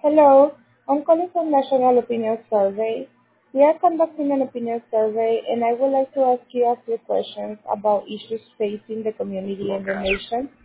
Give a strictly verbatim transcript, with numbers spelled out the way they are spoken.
Hello, I'm calling from National Opinion Survey. We are conducting an opinion survey, and I would like to ask you a few questions about issues facing the community and the nation.